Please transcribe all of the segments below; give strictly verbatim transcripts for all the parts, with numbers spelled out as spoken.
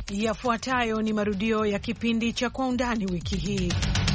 Yafuatayo ni marudio ya kipindi cha Kwa Undani wiki hii.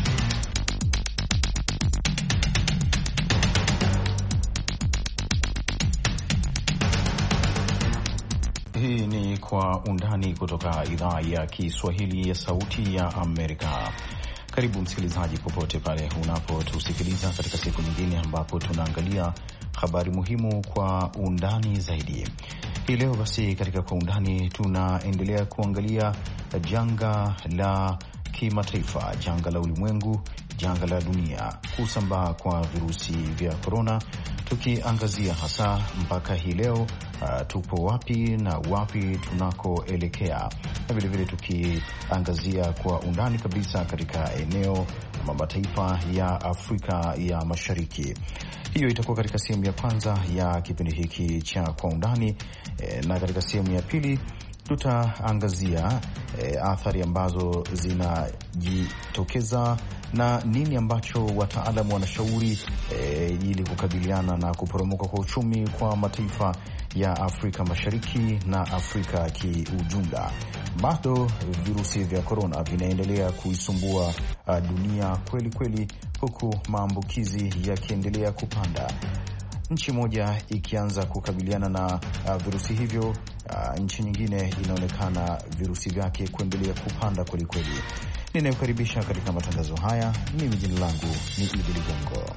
Hii ni Kwa Undani kutoka idhaa ya Kiswahili ya Sauti ya Amerika. Karibu msikilizaji, popote pale unapotusikiliza katika siku nyingine ambapo tunaangalia habari muhimu kwa undani zaidi. Hii leo basi katika Kwa Undani tunaendelea kuangalia janga la kimataifa, janga la ulimwengu, janga la dunia, kusambaa kwa virusi vya korona, tukiangazia hasa mpaka hii leo uh, tupo wapi na wapi tunakoelekea, na vilevile tukiangazia kwa undani kabisa katika eneo ama mataifa ya Afrika ya Mashariki. Hiyo itakuwa katika sehemu ya kwanza ya kipindi hiki cha Kwa Undani, e, na katika sehemu ya pili tutaangazia e, athari ambazo zinajitokeza na nini ambacho wataalamu wanashauri e, ili kukabiliana na kuporomoka kwa uchumi kwa mataifa ya Afrika Mashariki na Afrika kiujumla. Bado virusi vya korona vinaendelea kuisumbua uh, dunia kweli kweli, huku maambukizi yakiendelea kupanda. Nchi moja ikianza kukabiliana na uh, virusi hivyo, uh, nchi nyingine inaonekana virusi vyake kuendelea kupanda kweli kweli. Ninayokaribisha katika matangazo haya, mimi jina langu ni Idi Ligongo.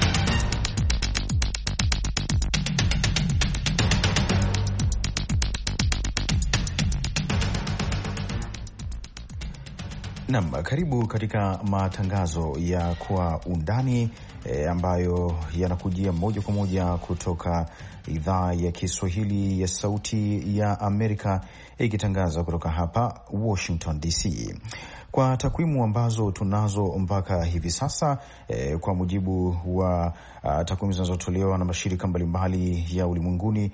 Naam, karibu katika matangazo ya Kwa Undani e, ambayo yanakujia moja kwa moja kutoka idhaa ya Kiswahili ya Sauti ya Amerika, ikitangaza kutoka hapa Washington D C. Kwa takwimu ambazo tunazo mpaka hivi sasa, eh, kwa mujibu wa uh, takwimu zinazotolewa na mashirika mbalimbali ya ulimwenguni,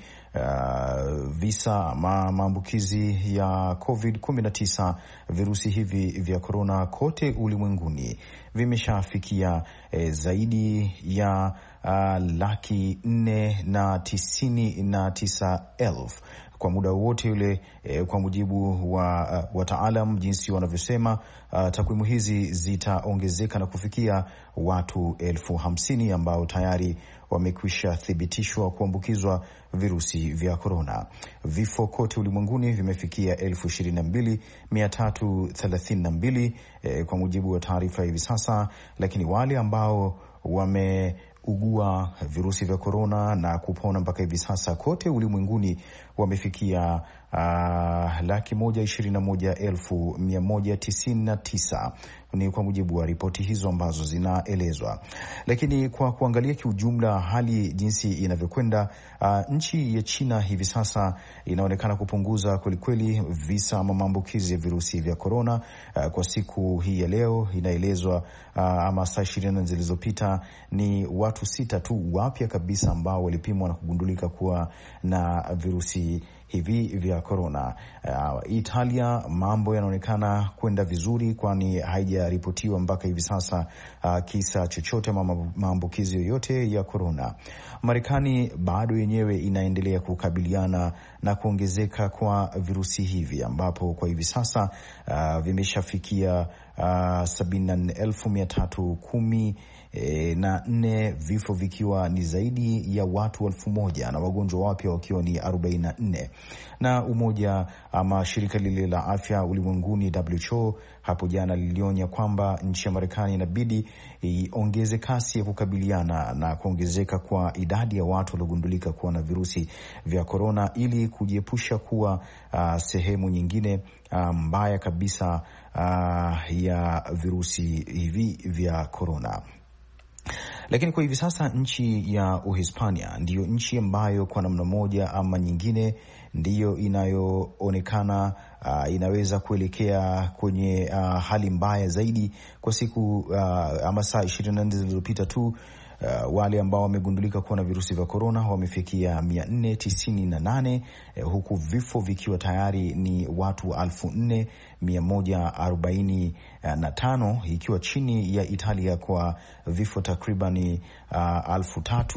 uh, visa ma maambukizi ya COVID kumi na tisa, virusi hivi vya korona kote ulimwenguni vimeshafikia eh, zaidi ya uh, laki nne na tisini na tisa elfu kwa muda wote ule, e, kwa mujibu wa uh, wataalam jinsi wanavyosema, uh, takwimu hizi zitaongezeka na kufikia watu elfu hamsini ambao tayari wamekwisha thibitishwa kuambukizwa virusi vya korona. Vifo kote ulimwenguni vimefikia elfu ishirini na mbili mia tatu thelathini na mbili e, kwa mujibu wa taarifa hivi sasa, lakini wale ambao wame ugua virusi vya korona na kupona mpaka hivi sasa kote ulimwenguni wamefikia uh, laki moja ishirini na moja elfu mia moja tisini na tisa. Ni kwa mujibu wa ripoti hizo ambazo zinaelezwa. Lakini kwa kuangalia kiujumla hali jinsi inavyokwenda, uh, nchi ya China hivi sasa inaonekana kupunguza kwelikweli visa ama maambukizi ya virusi vya korona. Uh, kwa siku hii ya leo inaelezwa uh, ama saa ishirini na nne zilizopita ni watu sita tu wapya kabisa ambao walipimwa na kugundulika kuwa na virusi hivi vya korona. Uh, Italia mambo yanaonekana kwenda vizuri, kwani haijaripotiwa mpaka hivi sasa uh, kisa chochote ama maambukizi yoyote ya korona. Marekani bado yenyewe inaendelea kukabiliana na kuongezeka kwa virusi hivi, ambapo kwa hivi sasa uh, vimeshafikia uh, sabini na nne elfu mia tatu kumi E, na nne, vifo vikiwa ni zaidi ya watu elfu moja na wagonjwa wapya wakiwa ni arobaini na nne. Na umoja ama shirika lile la afya ulimwenguni W H O hapo jana lilionya kwamba nchi ya Marekani inabidi iongeze kasi ya kukabiliana na kuongezeka kwa idadi ya watu waliogundulika kuwa na virusi vya korona, ili kujiepusha kuwa uh, sehemu nyingine uh, mbaya kabisa uh, ya virusi hivi vya korona. Lakini kwa hivi sasa nchi ya Uhispania ndiyo nchi ambayo kwa namna moja ama nyingine ndiyo inayoonekana uh, inaweza kuelekea kwenye uh, hali mbaya zaidi kwa siku uh, ama saa ishirini na nne zilizopita tu. Uh, wale ambao wamegundulika kuwa na virusi vya korona wamefikia mia nne tisini na nane, eh, huku vifo vikiwa tayari ni watu elfu nne mia moja arobaini na tano, ikiwa chini ya Italia kwa vifo takribani uh, elfu tatu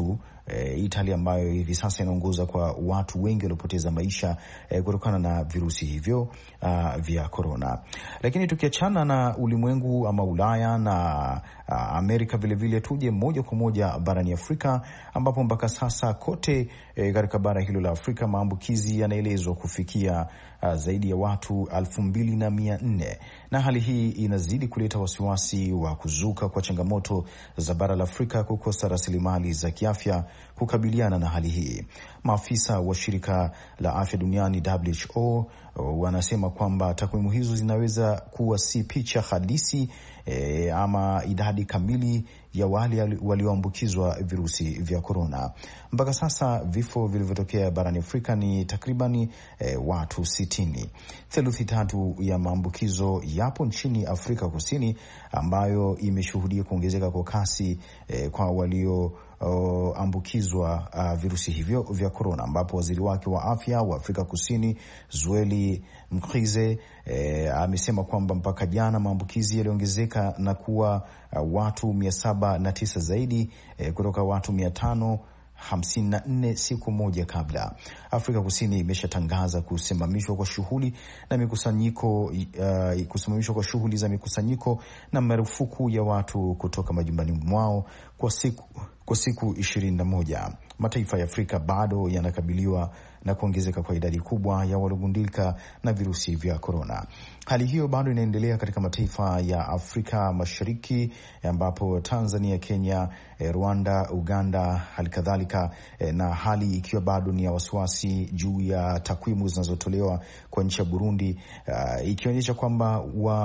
e, Italia ambayo hivi sasa inaongoza kwa watu wengi waliopoteza maisha e, kutokana na virusi hivyo uh, vya corona. Lakini tukiachana na ulimwengu ama Ulaya na uh, Amerika vilevile, tuje moja kwa moja barani Afrika ambapo mpaka sasa kote e, katika bara hilo la Afrika maambukizi yanaelezwa kufikia uh, zaidi ya watu elfu mbili na mia nne, na hali hii inazidi kuleta wasiwasi wa kuzuka kwa changamoto za bara la Afrika kukosa rasilimali za kiafya kukabiliana na hali hii. Maafisa wa shirika la afya duniani W H O wanasema kwamba takwimu hizo zinaweza kuwa si picha halisi e, ama idadi kamili ya wale walioambukizwa virusi vya korona. Mpaka sasa vifo vilivyotokea barani Afrika ni takribani e, watu sitini. Theluthi tatu ya maambukizo yapo nchini Afrika Kusini, ambayo imeshuhudia kuongezeka kwa kasi e, kwa walio Uh, ambukizwa uh, virusi hivyo vya korona, ambapo waziri wake wa afya wa Afrika Kusini Zweli Mkhize eh, amesema kwamba mpaka jana maambukizi yaliongezeka na kuwa uh, watu mia saba na tisa zaidi eh, kutoka watu mia tano hamsini na nne siku moja kabla. Afrika Kusini imeshatangaza kusimamishwa kwa shughuli na mikusanyiko uh, kusimamishwa kwa shughuli za mikusanyiko na marufuku ya watu kutoka majumbani mwao kwa siku kwa siku ishirini na moja. Mataifa ya Afrika bado yanakabiliwa na kuongezeka kwa idadi kubwa ya waliogundulika na virusi vya korona. Hali hiyo bado inaendelea katika mataifa ya Afrika Mashariki, ambapo Tanzania, Kenya, Rwanda, Uganda, halikadhalika, na hali ikiwa bado ni ya wasiwasi juu ya takwimu zinazotolewa kwa nchi ya Burundi, uh, ikionyesha kwamba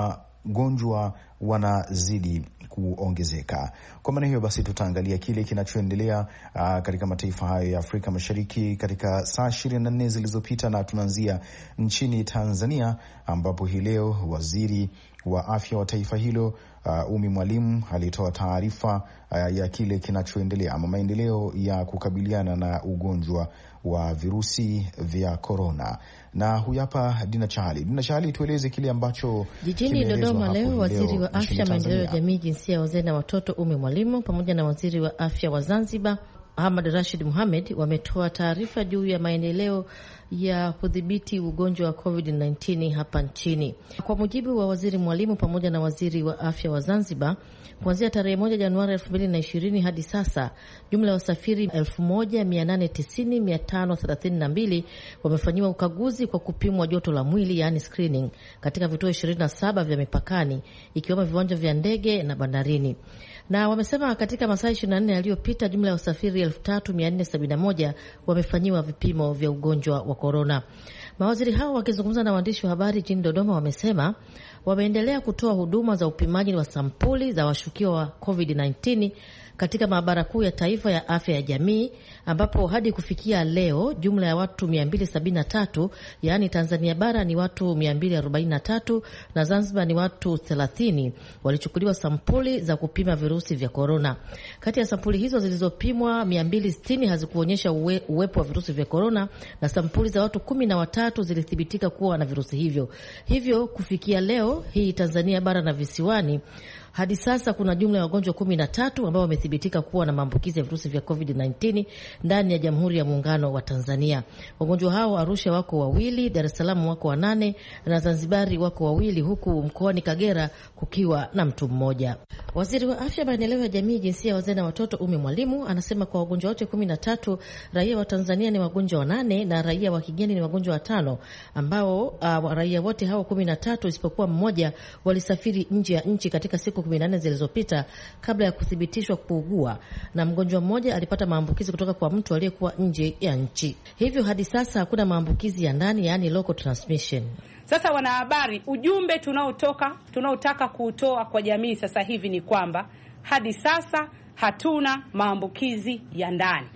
wagonjwa wanazidi kuongezeka. Kwa maana hiyo basi, tutaangalia kile kinachoendelea uh, katika mataifa hayo ya Afrika Mashariki katika saa ishirini na nne zilizopita, na tunaanzia nchini Tanzania ambapo hii leo waziri wa afya wa taifa hilo uh, Umi Mwalimu alitoa taarifa uh, ya kile kinachoendelea ama maendeleo ya kukabiliana na ugonjwa wa virusi vya korona. Na huyu hapa Dina Chali. Dina Chali, tueleze kile ambacho jijini Dodoma leo waziri wa afya, maendeleo ya jamii, jinsia, wazee na watoto Umi Mwalimu pamoja na waziri wa afya wa Zanzibar Ahmad Rashid Mohamed wametoa taarifa juu ya maendeleo ya kudhibiti ugonjwa wa covid kumi na tisa hapa nchini. Kwa mujibu wa waziri Mwalimu pamoja na waziri wa afya wa Zanzibar, kuanzia tarehe moja Januari elfu mbili na ishirini hadi sasa, jumla ya wasafiri elfu moja mia nane tisini mia tano thelathini na mbili wamefanyiwa ukaguzi kwa kupimwa joto la mwili, yani screening, katika vituo ishirini na saba vya mipakani, ikiwemo viwanja vya ndege na bandarini. Na wamesema katika masaa ishirini na nne yaliyopita jumla ya wasafiri elfu tatu mia nne sabini na moja wamefanyiwa vipimo vya ugonjwa wa korona. Mawaziri hao wakizungumza na waandishi wa habari jijini Dodoma wamesema wameendelea kutoa huduma za upimaji wa sampuli za washukiwa wa covid kumi na tisa katika maabara kuu ya taifa ya afya ya jamii, ambapo hadi kufikia leo jumla ya watu mia mbili sabini na tatu, yaani Tanzania bara ni watu mia mbili arobaini na tatu na Zanzibar ni watu thelathini walichukuliwa sampuli za kupima virusi vya korona. Kati ya sampuli hizo zilizopimwa mia mbili sitini hazikuonyesha uwe, uwepo wa virusi vya korona, na sampuli za watu kumi na watatu zilithibitika kuwa na virusi hivyo. Hivyo kufikia leo hii Tanzania bara na visiwani, hadi sasa kuna jumla ya wagonjwa kumi na tatu ambao wamethibitika kuwa na maambukizi ya virusi vya covid kumi na tisa ndani ya Jamhuri ya Muungano wa Tanzania. Wagonjwa hao Arusha wako wawili, Dar es Salaam wako wanane na Zanzibari wako wawili, huku mkoani Kagera kukiwa na mtu mmoja. Waziri wa afya, maendeleo ya jamii, jinsia, wazee na watoto Umi Mwalimu anasema kwa wagonjwa wote kumi na tatu, raia wa Tanzania ni wagonjwa wanane na raia wa kigeni ni wagonjwa watano, ambao uh, raia wote hao kumi na tatu isipokuwa mmoja walisafiri nje ya nchi katika siku kumi na nne zilizopita kabla ya kuthibitishwa kuugua, na mgonjwa mmoja alipata maambukizi kutoka kwa mtu aliyekuwa nje ya nchi. Hivyo hadi sasa hakuna maambukizi ya ndani, yani local transmission. Sasa wanahabari, ujumbe tunaotoka tunaotaka kuutoa kwa jamii sasa hivi ni kwamba hadi sasa hatuna maambukizi ya ndani.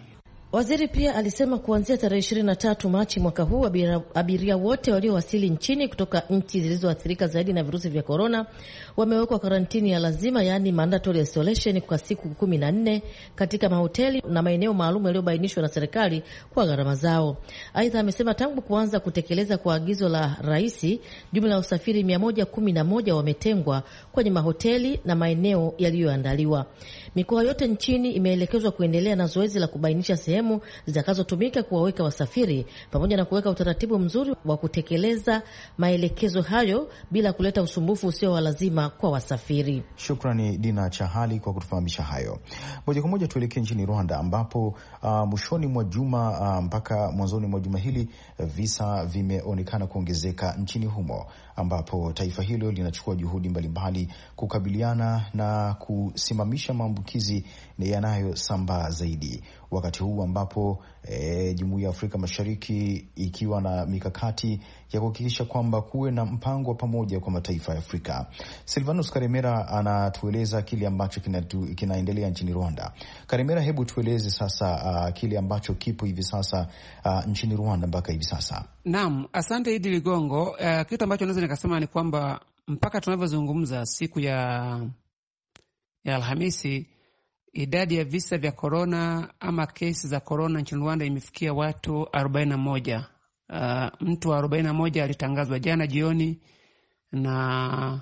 Waziri pia alisema kuanzia tarehe ishirini na tatu Machi mwaka huu abiria, abiria wote waliowasili nchini kutoka nchi zilizoathirika zaidi na virusi vya korona wamewekwa karantini ya lazima, yaani mandatory isolation kwa siku kumi na nne katika mahoteli na maeneo maalum yaliyobainishwa na serikali kwa gharama zao. Aidha, amesema tangu kuanza kutekeleza kwa agizo la rais, jumla ya usafiri mia moja kumi na moja wametengwa kwenye mahoteli na maeneo yaliyoandaliwa. Mikoa yote nchini imeelekezwa kuendelea na zoezi la kubainisha sehemu zitakazotumika kuwaweka wasafiri pamoja na kuweka utaratibu mzuri wa kutekeleza maelekezo hayo bila kuleta usumbufu usio wa lazima kwa wasafiri. Shukrani Dina Chahali kwa kutufahamisha hayo. Moja kwa moja tuelekee nchini Rwanda ambapo uh, mwishoni mwa juma uh, mpaka mwanzoni mwa juma hili uh, visa vimeonekana kuongezeka nchini humo, ambapo taifa hilo linachukua juhudi mbalimbali kukabiliana na kusimamisha maambukizi yanayosambaa zaidi, wakati huu ambapo e, Jumuiya ya Afrika Mashariki ikiwa na mikakati ya kuhakikisha kwamba kuwe na mpango wa pamoja kwa mataifa ya Afrika. Silvanus Karemera anatueleza kile ambacho kinatu, kinaendelea nchini Rwanda. Karemera, hebu tueleze sasa uh, kile ambacho kipo hivi sasa uh, nchini Rwanda mpaka hivi sasa. Naam, asante Idi Ligongo. Uh, kitu ambacho naweza nikasema ni kwamba mpaka tunavyozungumza siku ya ya Alhamisi, idadi ya visa vya korona ama kesi za korona nchini Rwanda imefikia watu arobaini na moja. Uh, mtu wa arobaini na moja alitangazwa jana jioni, na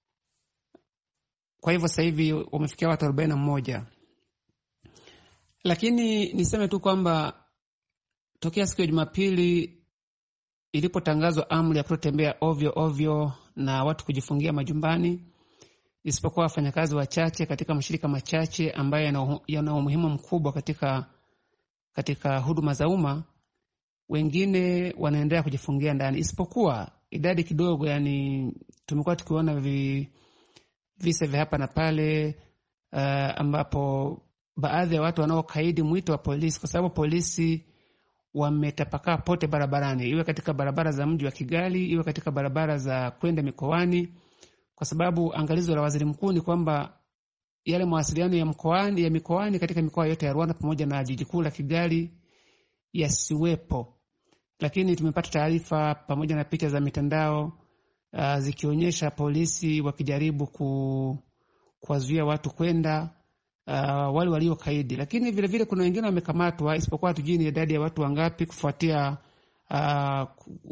kwa hivyo sasa hivi wamefikia watu arobaini na moja. Lakini niseme tu kwamba tokea siku ya Jumapili ilipotangazwa amri ya kutotembea ovyo ovyo na watu kujifungia majumbani, isipokuwa wafanyakazi wachache katika mashirika machache ambayo yana umuhimu mkubwa katika katika huduma za umma, wengine wanaendelea kujifungia ndani, isipokuwa idadi kidogo. Yani tumekuwa tukiona vi, visa vya hapa na pale uh, ambapo baadhi ya watu wanaokaidi mwito wa polisi, kwa sababu polisi wametapakaa pote barabarani, iwe katika barabara za mji wa Kigali, iwe katika barabara za kwenda mikoani, kwa sababu angalizo la waziri mkuu ni kwamba yale mawasiliano ya mkoani ya mikoani katika mikoa yote ya Rwanda pamoja na jiji kuu la Kigali yasiwepo. Lakini tumepata taarifa pamoja na picha za mitandao uh, zikionyesha polisi wakijaribu ku, kuwazuia watu kwenda, uh, wale walio kaidi. Lakini vile vile kuna wengine wamekamatwa, isipokuwa tujini idadi ya watu wangapi, kufuatia uh,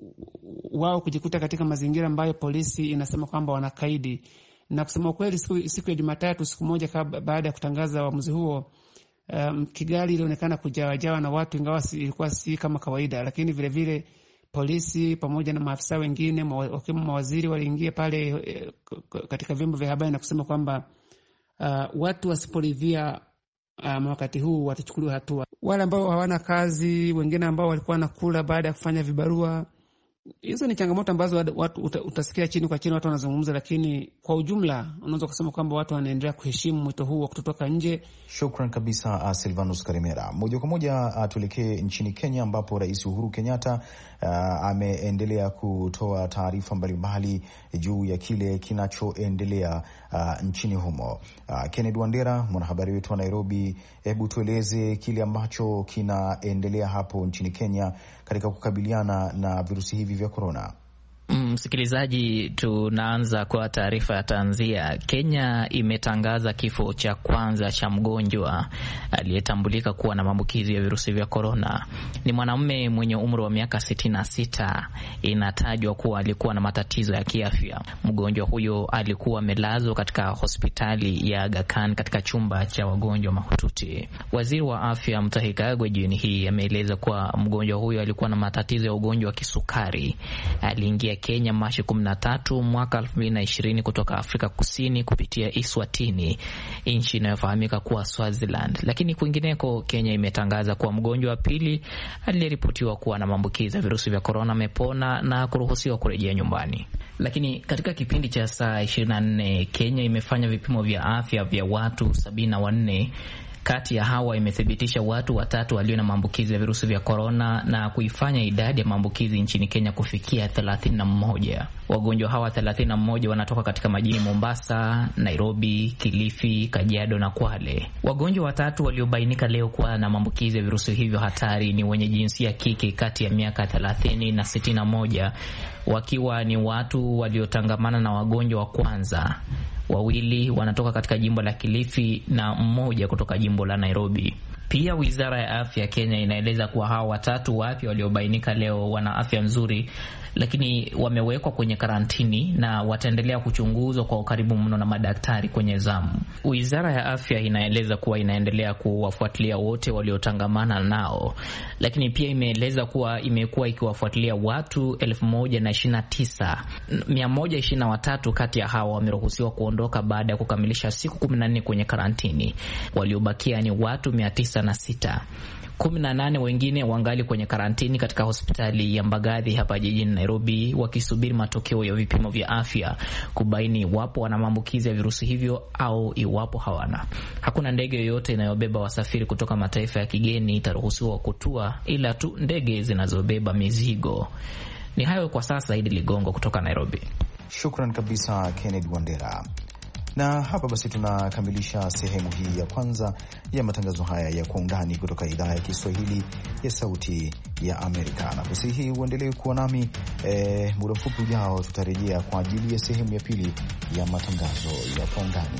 wao kujikuta katika mazingira ambayo polisi inasema kwamba wanakaidi. Na kusema ukweli, siku, siku ya Jumatatu, siku moja baada ya kutangaza uamuzi huo, um, Kigali ilionekana kujawajawa na watu, ingawa si, ilikuwa si kama kawaida. Lakini vile vile polisi pamoja na maafisa wengine wakiwemo mawaziri waliingia pale e, katika vyombo vya habari na kusema kwamba uh, watu wasiporidhia um, wakati huu watachukuliwa hatua. Wale ambao hawana kazi, wengine ambao walikuwa wanakula baada ya kufanya vibarua. Hizo ni changamoto ambazo watu utasikia chini kwa chini watu wanazungumza, lakini kwa ujumla unaweza kusema kwamba watu wanaendelea kuheshimu mwito huu wa kutotoka nje. Shukran kabisa uh, Silvanus Karimera. Moja kwa moja uh, tuelekee nchini Kenya ambapo Rais Uhuru Kenyatta uh, ameendelea kutoa taarifa mbalimbali juu ya kile kinachoendelea uh, nchini humo. Uh, Kennedy Wandera, mwanahabari wetu wa Nairobi, hebu tueleze kile ambacho kinaendelea hapo nchini Kenya katika kukabiliana na virusi hivi vya korona. Msikilizaji, tunaanza kwa taarifa ya tanzia. Kenya imetangaza kifo cha kwanza cha mgonjwa aliyetambulika kuwa na maambukizi ya virusi vya korona. Ni mwanamume mwenye umri wa miaka sitini na sita. Inatajwa kuwa alikuwa na matatizo ya kiafya. Mgonjwa huyo alikuwa amelazwa katika hospitali ya Aga Khan katika chumba cha wagonjwa mahututi. Waziri wa afya Mutahi Kagwe jioni hii ameeleza kuwa mgonjwa huyo alikuwa na matatizo ya ugonjwa wa kisukari. Aliingia Kenya Machi kumi na tatu mwaka elfu mbili na ishirini kutoka Afrika Kusini kupitia Eswatini, nchi inayofahamika kuwa Swaziland. Lakini kwingineko, Kenya imetangaza kuwa mgonjwa wa pili aliyeripotiwa kuwa na maambukizi ya virusi vya korona amepona na kuruhusiwa kurejea nyumbani. Lakini katika kipindi cha saa ishirini na nne Kenya imefanya vipimo vya afya vya watu sabini na wanne Kati ya hawa imethibitisha watu watatu walio na maambukizi ya virusi vya korona na kuifanya idadi ya maambukizi nchini Kenya kufikia thelathini na moja. Wagonjwa hawa thelathini na moja wanatoka katika majini Mombasa, Nairobi, Kilifi, Kajiado na Kwale. Wagonjwa watatu waliobainika leo kuwa na maambukizi ya virusi hivyo hatari ni wenye jinsia kike kati ya miaka thelathini na sitini na moja, wakiwa ni watu waliotangamana na wagonjwa wa kwanza. Wawili wanatoka katika jimbo la Kilifi na mmoja kutoka jimbo la Nairobi. Pia Wizara ya Afya ya Kenya inaeleza kuwa hao watatu wapya waliobainika leo wana afya nzuri, lakini wamewekwa kwenye karantini na wataendelea kuchunguzwa kwa ukaribu mno na madaktari kwenye zamu. Wizara ya Afya inaeleza kuwa inaendelea kuwafuatilia wote waliotangamana nao, lakini pia imeeleza kuwa imekuwa ikiwafuatilia watu elfu moja na ishirini na tisa. mia moja ishirini na watatu kati ya hao wameruhusiwa kuondoka baada ya kukamilisha siku kumi na nne kwenye karantini. Waliobakia ni watu mia tisa na sita. kumi na nane wengine wangali kwenye karantini katika hospitali ya Mbagathi hapa jijini Nairobi, wakisubiri matokeo ya vipimo vya afya kubaini iwapo wana maambukizi ya virusi hivyo au iwapo hawana. Hakuna ndege yoyote inayobeba wasafiri kutoka mataifa ya kigeni itaruhusiwa kutua, ila tu ndege zinazobeba mizigo. Ni hayo kwa sasa. Idi Ligongo kutoka Nairobi. Shukran kabisa Kennedy Wandera. Na hapa basi tunakamilisha sehemu hii ya kwanza ya matangazo haya ya Kwa Undani kutoka idhaa ya Kiswahili ya Sauti ya Amerika. Na basi hii uendelee kuwa nami e, muda mfupi ujao tutarejea kwa ajili ya sehemu ya pili ya matangazo ya Kwa Undani.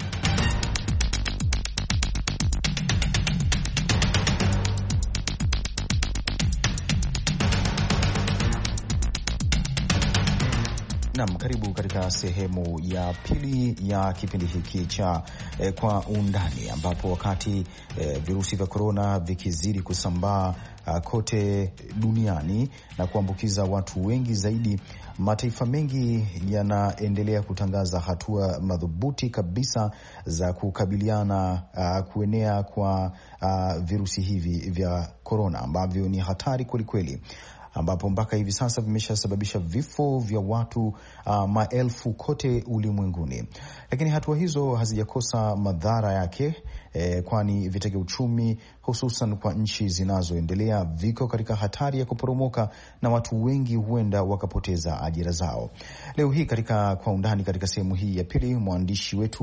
Naam, karibu katika sehemu ya pili ya kipindi hiki cha eh, Kwa Undani, ambapo wakati eh, virusi vya korona vikizidi kusambaa uh, kote duniani na kuambukiza watu wengi zaidi, mataifa mengi yanaendelea kutangaza hatua madhubuti kabisa za kukabiliana uh, kuenea kwa uh, virusi hivi vya korona ambavyo ni hatari kwelikweli, ambapo mpaka hivi sasa vimeshasababisha vifo vya watu uh, maelfu kote ulimwenguni. Lakini hatua hizo hazijakosa madhara yake, eh, kwani vitega uchumi hususan kwa nchi zinazoendelea viko katika hatari ya kuporomoka na watu wengi huenda wakapoteza ajira zao. Leo hii katika Kwa Undani, katika sehemu hii ya pili, mwandishi wetu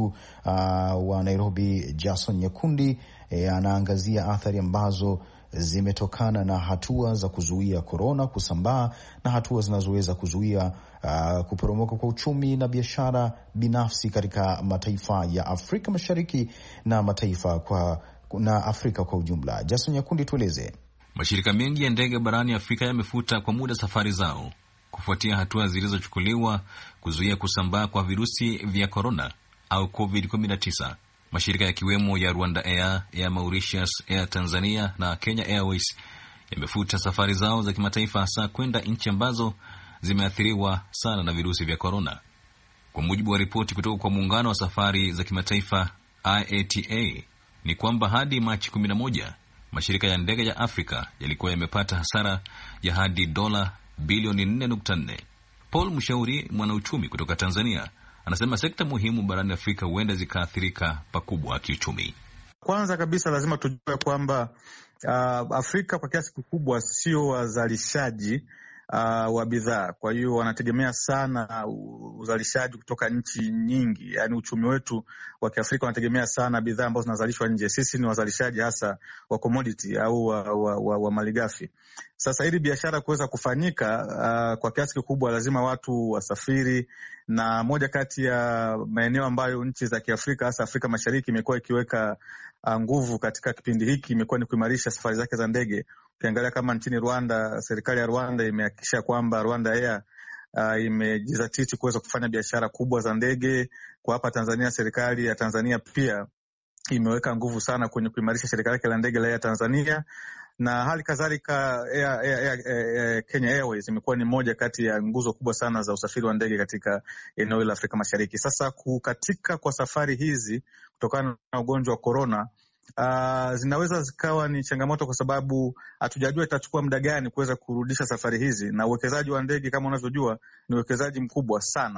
uh, wa Nairobi Jason Nyakundi eh, anaangazia athari ambazo zimetokana na hatua za kuzuia korona kusambaa na hatua zinazoweza kuzuia uh, kuporomoka kwa uchumi na biashara binafsi katika mataifa ya Afrika Mashariki na mataifa kwa na Afrika kwa ujumla. Jason Nyakundi, tueleze. Mashirika mengi ya ndege barani Afrika yamefuta kwa muda safari zao kufuatia hatua zilizochukuliwa kuzuia kusambaa kwa virusi vya korona au covid kumi na tisa. Mashirika yakiwemo ya Rwanda Air, Air Mauritius, Air Tanzania na Kenya Airways yamefuta safari zao za kimataifa, hasa kwenda nchi ambazo zimeathiriwa sana na virusi vya korona. Kwa mujibu wa ripoti kutoka kwa muungano wa safari za kimataifa I A T A, ni kwamba hadi Machi kumi na moja mashirika ya ndege ya Afrika yalikuwa yamepata hasara ya hadi dola bilioni nne nukta nne. Paul Mshauri, mwanauchumi kutoka Tanzania, anasema sekta muhimu barani Afrika huenda zikaathirika pakubwa kiuchumi. Kwanza kabisa lazima tujue kwamba uh, Afrika kwa kiasi kikubwa sio wazalishaji uh, wa bidhaa. Kwa hiyo wanategemea sana uzalishaji kutoka nchi nyingi. Yaani uchumi wetu wa Kiafrika wanategemea sana bidhaa ambazo zinazalishwa nje. Sisi ni wazalishaji hasa wa commodity au wa, wa, wa, wa malighafi. Sasa ili biashara kuweza kufanyika uh, kwa kiasi kikubwa lazima watu wasafiri, na moja kati ya maeneo ambayo nchi za Kiafrika hasa Afrika Mashariki imekuwa ikiweka uh, nguvu katika kipindi hiki imekuwa ni kuimarisha safari zake za ndege. Ukiangalia kama nchini Rwanda, serikali ya Rwanda imehakikisha kwamba Rwanda Air uh, imejizatiti kuweza kufanya biashara kubwa za ndege. Kwa hapa Tanzania, serikali ya Tanzania pia imeweka nguvu sana kwenye kuimarisha shirika lake la ndege la Air Tanzania, na hali kadhalika Air, Air, Air, Air, Kenya Airways imekuwa ni moja kati ya nguzo kubwa sana za usafiri wa ndege katika eneo la Afrika Mashariki. Sasa kukatika kwa safari hizi kutokana na ugonjwa wa corona uh, zinaweza zikawa ni changamoto, kwa sababu hatujajua itachukua muda gani kuweza kurudisha safari hizi, na uwekezaji wa ndege kama unavyojua ni uwekezaji mkubwa sana.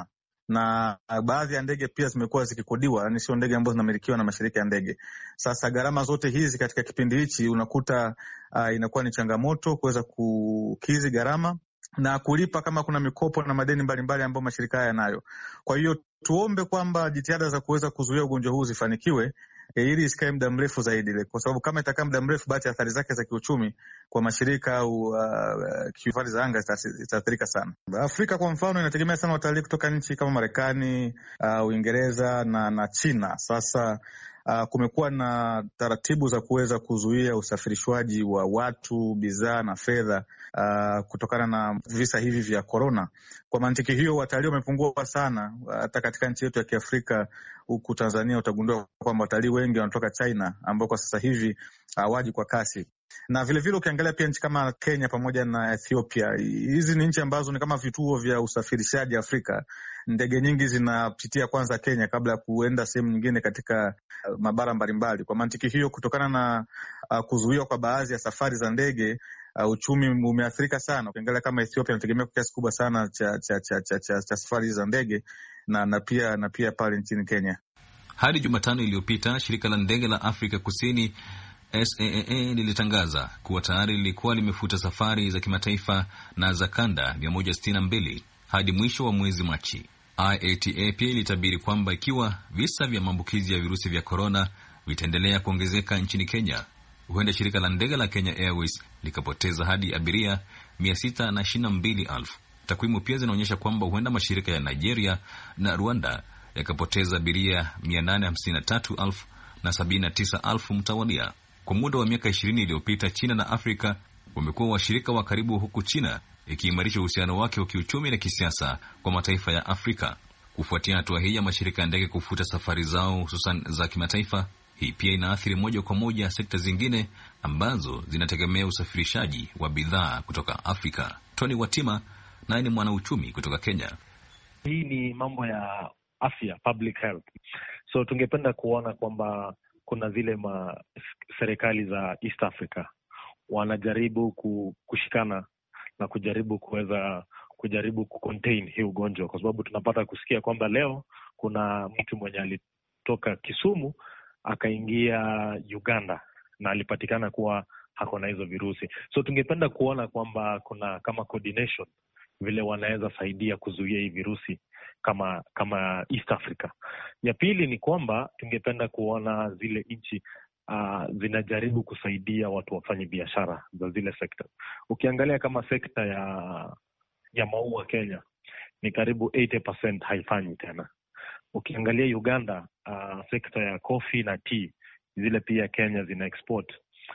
na baadhi ya ndege pia zimekuwa zikikodiwa, yani sio ndege ambazo zinamilikiwa na mashirika ya ndege. Sasa gharama zote hizi katika kipindi hichi unakuta uh, inakuwa ni changamoto kuweza kukizi gharama na kulipa kama kuna mikopo na madeni mbalimbali ambayo mashirika haya yanayo. Kwa hiyo tuombe kwamba jitihada za kuweza kuzuia ugonjwa huu zifanikiwe, E, ili isikae muda mrefu zaidi, kwa sababu kama itakaa muda mrefu, basi athari zake za kiuchumi kwa mashirika au uh, hifadhi za anga zitaathirika sana. Afrika kwa mfano inategemea sana watalii kutoka nchi kama Marekani, uh, Uingereza na, na China. Sasa uh, kumekuwa na taratibu za kuweza kuzuia usafirishwaji wa watu, bidhaa na fedha uh, kutokana na visa hivi vya korona. Kwa mantiki hiyo, watalii wamepungua sana hata katika nchi yetu ya Kiafrika. Huku Tanzania utagundua kwamba watalii wengi wanatoka China ambao kwa sasa hivi hawaji uh, kwa kasi. Na vilevile vile ukiangalia pia nchi kama Kenya pamoja na Ethiopia, hizi ni nchi ambazo ni kama vituo vya usafirishaji Afrika. Ndege nyingi zinapitia kwanza Kenya kabla ya kuenda sehemu nyingine katika uh, mabara mbalimbali. Kwa mantiki hiyo, kutokana na uh, kuzuiwa kwa baadhi ya safari za ndege, Uh, uchumi umeathirika sana. Ukiangalia kama Ethiopia inategemea kwa kiasi kubwa sana cha cha cha cha, cha, cha safari za ndege na na pia na pia pale nchini Kenya. Hadi Jumatano iliyopita, shirika la ndege la Afrika Kusini S A A A lilitangaza kuwa tayari lilikuwa limefuta safari za kimataifa na za kanda mia moja sitini na mbili hadi mwisho wa mwezi Machi. I A T A pia ilitabiri kwamba ikiwa visa vya maambukizi ya virusi vya korona vitaendelea kuongezeka nchini Kenya, huenda shirika la ndege la Kenya Airways likapoteza hadi abiria mia sita na ishirini na mbili elfu. Takwimu pia zinaonyesha kwamba huenda mashirika ya Nigeria na Rwanda yakapoteza abiria mia nane hamsini na tatu elfu na sabini na tisa elfu mtawalia. Kwa muda wa miaka ishirini iliyopita, China na Afrika wamekuwa washirika wa karibu, huku China ikiimarisha uhusiano wake wa kiuchumi na kisiasa kwa mataifa ya Afrika. Kufuatia hatua hii ya mashirika ya ndege kufuta safari zao hususan za kimataifa, hii pia inaathiri moja kwa moja sekta zingine ambazo zinategemea usafirishaji wa bidhaa kutoka Afrika. Tony Watima naye ni mwanauchumi kutoka Kenya. Hii ni mambo ya afya, public health. So tungependa kuona kwamba kuna zile ma serikali za East Africa wanajaribu kushikana na kujaribu kuweza kujaribu kucontain hii ugonjwa, kwa sababu tunapata kusikia kwamba leo kuna mtu mwenye alitoka Kisumu akaingia Uganda na alipatikana kuwa hako na hizo virusi. So tungependa kuona kwamba kuna kama coordination vile wanaweza saidia kuzuia hii virusi kama kama East Africa. Ya pili ni kwamba tungependa kuona zile nchi uh, zinajaribu kusaidia watu wafanye biashara za zile sekta. Ukiangalia kama sekta ya ya maua Kenya ni karibu eighty percent haifanyi tena. Ukiangalia Uganda, uh, sekta ya coffee na tea, zile pia Kenya zina export,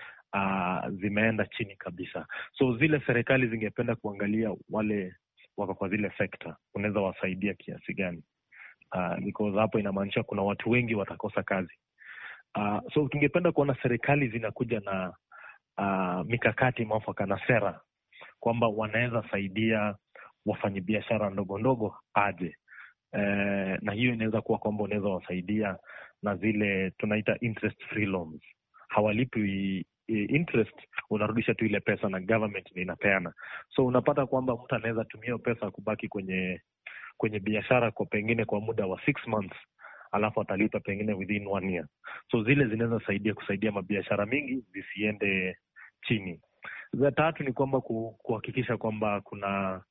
uh, zimeenda chini kabisa. So zile serikali zingependa kuangalia wale wako kwa zile sekta, unaweza wasaidia kiasi gani? Uh, because hapo inamaanisha kuna watu wengi watakosa kazi. Uh, so tungependa kuona serikali zinakuja na uh, mikakati mwafaka na sera kwamba wanaweza saidia wafanyabiashara ndogo ndogo aje. Eh, na hiyo inaweza kuwa kwamba unaweza wasaidia na zile tunaita interest free loans. Hawalipi interest, unarudisha tu ile pesa na government ni inapeana. So unapata kwamba mtu anaweza tumia pesa kubaki kwenye kwenye biashara kwa pengine kwa muda wa six months, alafu atalipa pengine within one year. So zile zinaweza saidia kusaidia mabiashara mingi zisiende chini. Za tatu ni kwamba kuhakikisha kwamba kuna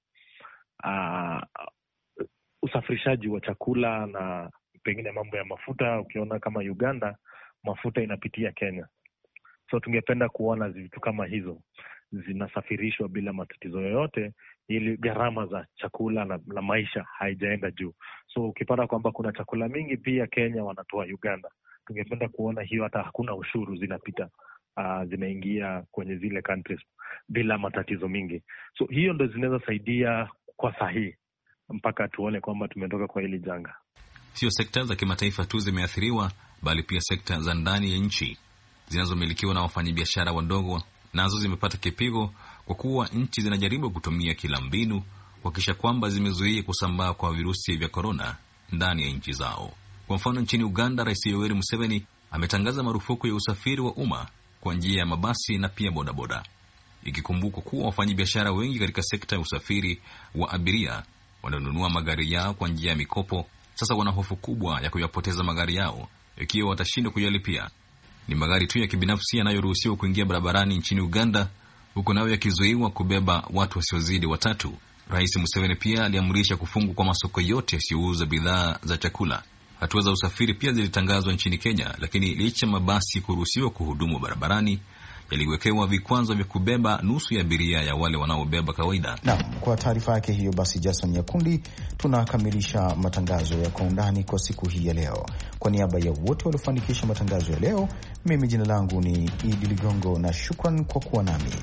uh, usafirishaji wa chakula na pengine mambo ya mafuta. Ukiona kama Uganda, mafuta inapitia Kenya. So tungependa kuona vitu kama hizo zinasafirishwa bila matatizo yoyote, ili gharama za chakula na, na maisha haijaenda juu. So ukipata kwamba kuna chakula mingi pia Kenya wanatoa Uganda, tungependa kuona hiyo hata hakuna ushuru zinapita, uh, zinaingia kwenye zile countries bila matatizo mingi. So hiyo ndo zinaweza saidia kwa sahihi mpaka tuone kwamba tumetoka kwa hili janga. Sio sekta za kimataifa tu zimeathiriwa, bali pia sekta za ndani ya nchi zinazomilikiwa na wafanyabiashara wadogo nazo zimepata kipigo, kwa kuwa nchi zinajaribu kutumia kila mbinu kuhakikisha kwamba zimezuia kusambaa kwa virusi vya korona ndani ya nchi zao. Kwa mfano, nchini Uganda, Rais Yoweri Museveni ametangaza marufuku ya usafiri wa umma kwa njia ya mabasi na pia bodaboda, ikikumbukwa kuwa wafanyabiashara wengi katika sekta ya usafiri wa abiria wanaonunua magari yao kwa njia ya mikopo sasa wana hofu kubwa ya kuyapoteza magari yao ikiwa watashindwa kuyalipia. Ni magari tu ya kibinafsi yanayoruhusiwa kuingia barabarani nchini Uganda, huko nayo yakizuiwa kubeba watu wasiozidi watatu. Rais Museveni pia aliamrisha kufungwa kwa masoko yote yasiyouza bidhaa za chakula. Hatua za usafiri pia zilitangazwa nchini Kenya, lakini licha mabasi kuruhusiwa kuhudumu barabarani, yaliwekewa vikwazo vya kubeba nusu ya abiria ya wale wanaobeba kawaida. Naam, kwa taarifa yake hiyo basi Jason Nyakundi, tunakamilisha matangazo ya Kwa Undani kwa siku hii ya leo. Kwa niaba ya wote waliofanikisha matangazo ya leo, mimi jina langu ni Idi Ligongo na shukran kwa kuwa nami.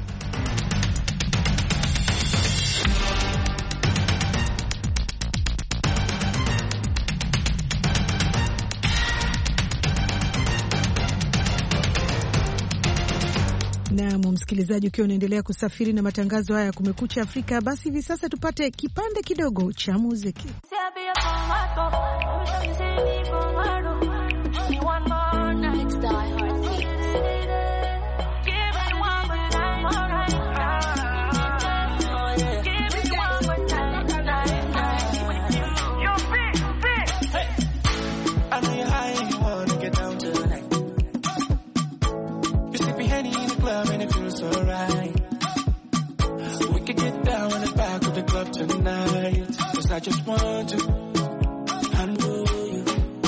Na msikilizaji, ukiwa unaendelea kusafiri na matangazo haya ya Kumekucha Afrika, basi hivi sasa tupate kipande kidogo cha muziki. Tonight, 'cause I just want to handle you.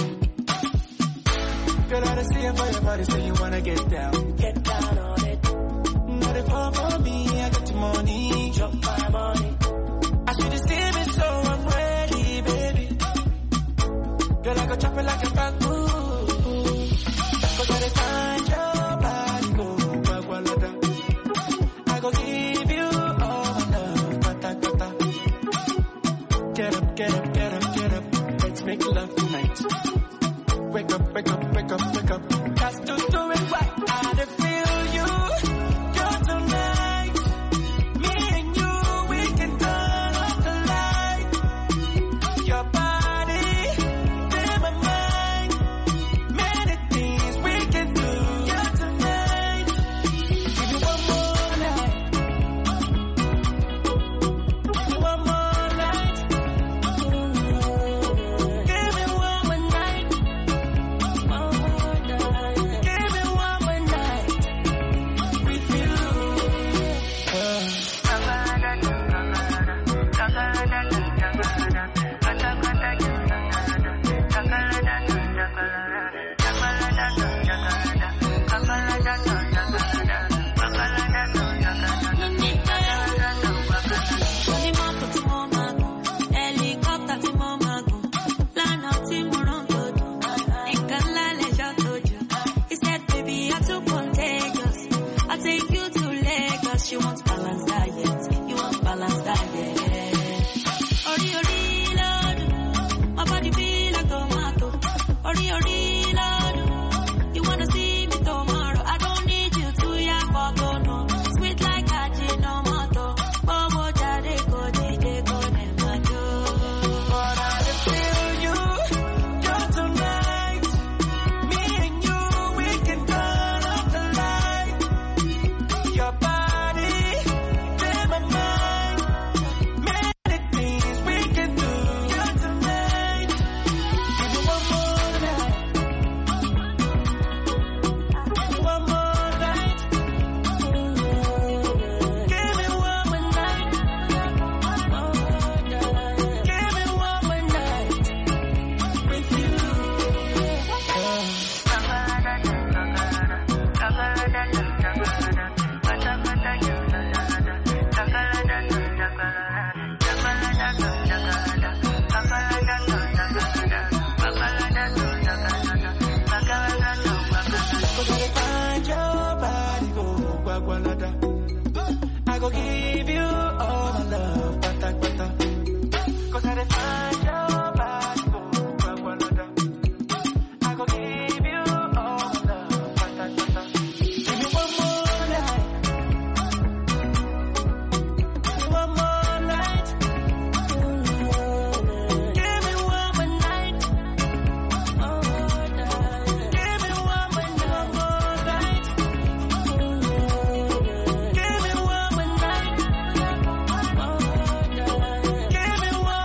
Girl, I see you for your body, so you wanna get down, get down on it. Not if all for me, I got the money, drop my money. I should have seen it, so I'm ready, baby. Girl, I go chop it like a bamboo. 'Cause I find your body, go, bagualada. I go give you all my love, kata kata. Get up, get up, get up, get up. Let's make love tonight. Wake up, wake up, wake up, wake up. Got to do it right. I feel you. Girl, tonight. Me and you, we can turn off the light. Your body, in my mind. Many things we can do. Yeah, tonight. Give you one more night. Give you one more night. Give me one more night. One more night. Give me one more night. With you. She wants balance diet. You want balance diet. Ori ori lord, my body feel like tomato. Ori ori lord, you wanna see me tomorrow? I don't need you to ya photo no. Sweet like Ajinomoto. Bobo jare ko dije ko nemajo. But I just feel you. Girl, tonight. Me and you, we can turn off the light. Your body, in my mind. Many things we can do. Yeah, tonight. Give me one more night. Give me one more night. Give me one more night. Give me one more night with you. Cause I find your body, go, guagualada. I go give you all my love, pata pata. Cause I find your body, go, guagualada. I go give you all my love, pata pata. Give me one more night. Give me one more night. Give me one more night. Oh, night. Give me one more night. Give me one more night. Oh, night. Give me one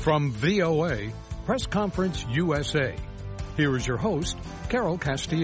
From V O A, Press Conference U S A, here is your host, Carol Castillo.